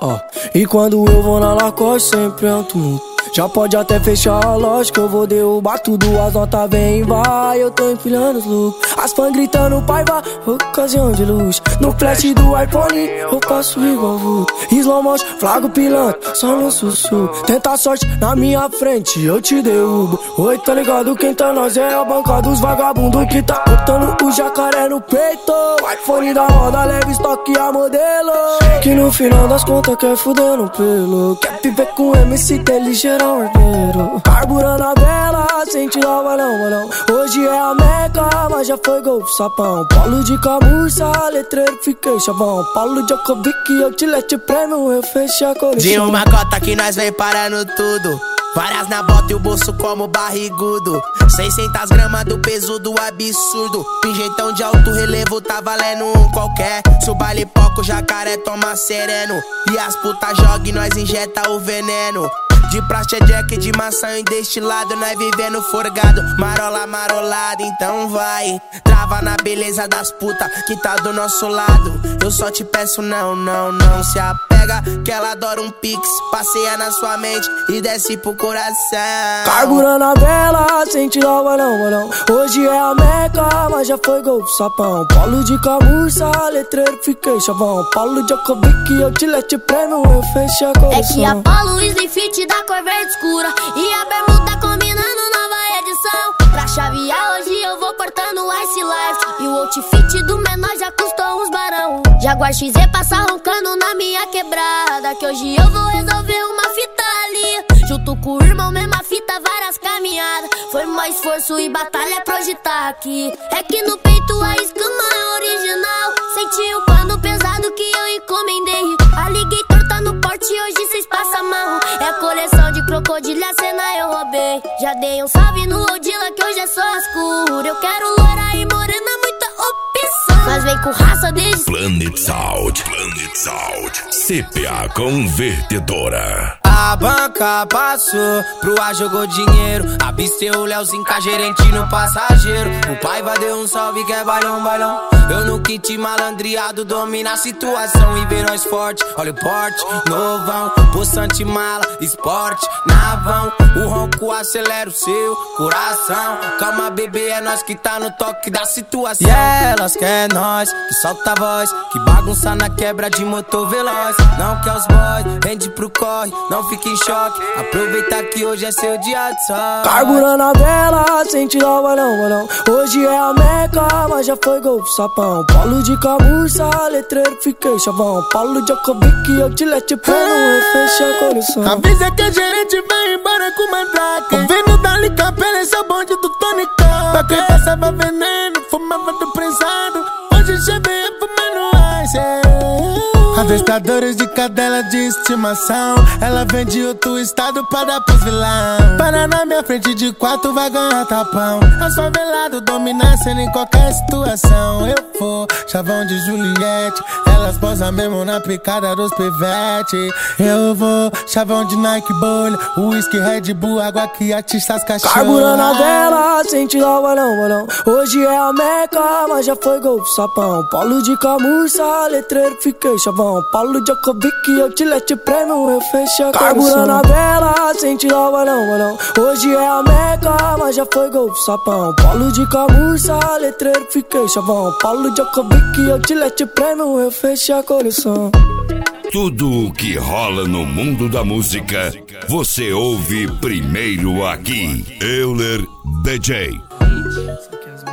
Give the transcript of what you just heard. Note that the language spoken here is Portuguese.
E quando eu vou na Lacoste sempre é um tumulto. Já pode até fechar a loja que eu vou derrubar tudo. As notas vem, vai, eu tô empilhando os lucros. As fãs gritando, pai, vai, ocasião de luz. No flash do iPhone, eu passo igual vulto. Slow motion, flago pilantra, só no sussurro. Tenta a sorte na minha frente, eu te derrubo. Oi, tá ligado, quem tá nós é a banca dos vagabundos que tá botando o jacaré no peito. iPhone da roda, leve estoque a modelo. Que no final das contas quer fuder no pelo. Quer viver com MC, ter ligeiro. Carburando a vela, sente lá, balão. Hoje é a Meca, mas já foi gol pro sapão. Paulo de camurça, letreiro, fiquei chavão. Paulo Djokovic, outlet prêmio, eu fechei a coleção. De uma cota que nós vem parando tudo. Várias na bota e o bolso como barrigudo. 600 gramas do peso do absurdo. Pingentão de alto relevo tá valendo um qualquer. Se o baile poco, o jacaré toma sereno. E as putas jogam e nós injeta o veneno. De praxe é jack, de maçã e destilado. Nós vivendo forgado, marola marolada. Então vai, trava na beleza das putas que tá do nosso lado. Eu só te peço não se apega, que ela adora um pix. Passeia na sua mente e desce pro coração. Carburando a vela, sente lá, balão. Hoje é a Meca, mas já foi gol pro sapão. Paulo de camurça, letreiro, fiquei chavão. Paulo Djokovic, outlet prêmio, eu fechei a coleção. É que a Paulo Slim Fit da cor verde escura e a bermuda combinando nova edição. Pra chavear hoje eu vou cortando o Ice Life. E o outfit do menor já custou uns barão. Jaguar XZ passa roncando na minha quebrada, que hoje eu vou resolver uma fita ali. Junto com o irmão, mesma fita, várias caminhadas. Foi mais esforço e batalha pra hoje tá aqui. É que no peito a escama é original. Senti o pano pesado que eu encomendei. Alligator tá no porte, hoje cês passam mal. É a coleção de crocodilha, a cena eu roubei. Já dei um salve no Odila que hoje é só escuro. Eu quero loira e morena, muita opção. Mas vem com raça desde Planet Sound, CPA Convertedora. A banca passou, pro ar jogou dinheiro. Absteu o Leozinho, gerente no passageiro. O Paiva deu um salve que é balão. Eu no kit malandreado, domina a situação e vê nós forte. Olha o porte, novão, possante mala, esporte, navão. O ronco acelera o seu coração. Calma bebê, é nós que tá no toque da situação. E elas quer nós, que solta a voz, que bagunça na quebra de motor veloz. Não quer os boys, vende pro corre, não fique em choque. Aproveita que hoje é seu dia de sol. Carburando a vela, sente lá, balão. Hoje é a Meca, mas já foi gol pro sapão. Paulo de camurça, letreiro, fiquei chavão. Paulo Djokovic, outlet prêmio, eu fechei a coleção. Avisa que a gerente vai embora com mandrake. O vendo dali capela, esse é o bonde do Tony Khan. Pra quem passava veneno, fumava do prensado. Hoje já veio fumando ice. Adestradores de cadela de estimação. Ela vem de outro estado pra dar pros vilão. Para na minha frente de 4 vai ganhar tapão. As favelados dominância em qualquer situação. Eu vou, chavão de Juliette. Elas posam mesmo na picada dos pivete. Eu vou, chavão de Nike bolha. Whisky, Red Bull, água que atiça as cachorras. Carburando a vela, sente lá, balão. Hoje é a Meca, mas já foi gol pro sapão. Paulo de camurça, letreiro, fiquei chavão. Paulo Djokovic, outlet prêmio, eu fechei a coleção. Carburando a vela, sente lá, balão. Hoje é a Meca, mas já foi gol pro sapão. Paulo de camurça, letreiro, fiquei chavão. Paulo Djokovic, outlet prêmio, eu fechei a coleção. Tudo o que rola no mundo da música, você ouve primeiro aqui. Euler DJ.